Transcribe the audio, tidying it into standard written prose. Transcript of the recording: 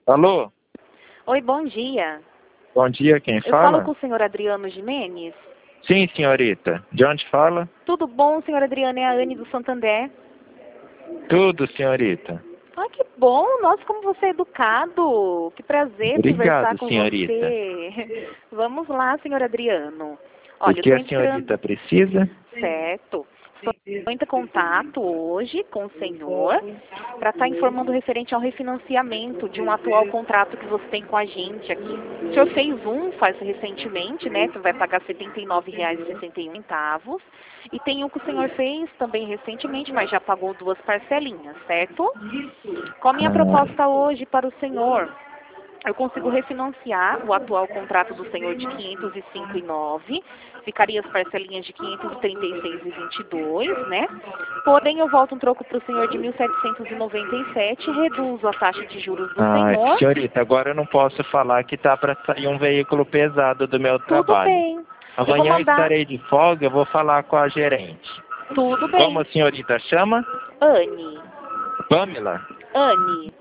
Alô? Oi, bom dia. Bom dia, quem Eu fala? falo com o senhor Adriano Jimenez. Sim, senhorita. De onde fala? Tudo bom, senhor Adriano? É a Anne do Santander. Tudo, senhorita. Ah, que bom! Nossa, como você é educado. Que prazer conversar Obrigado, com senhorita. você. Vamos lá, senhor Adriano. O Olha, eu que estou a entrando... senhorita precisa? Certo. Estou em contato hoje com o senhor para estar informando referente ao refinanciamento de um atual contrato que você tem com a gente aqui. O senhor fez faz recentemente, né? Que vai pagar R$ 79,61. E tem um que o senhor fez também recentemente, mas já pagou 2 parcelinhas, certo? Qual a minha Ah, proposta hoje para o senhor? Eu consigo refinanciar o atual contrato do senhor de 505,9, ficaria as parcelinhas de 536,22, né? Porém, eu volto um troco para o senhor de 1.797, reduzo a taxa de juros do senhor. senhorita, agora eu não posso falar que tá para sair um veículo pesado do meu Tudo trabalho. bem. Eu vou Amanhã eu mandar. estarei de folga, eu vou falar com a gerente. Tudo Como bem. a senhorita chama? Anne. Pamela? Anne.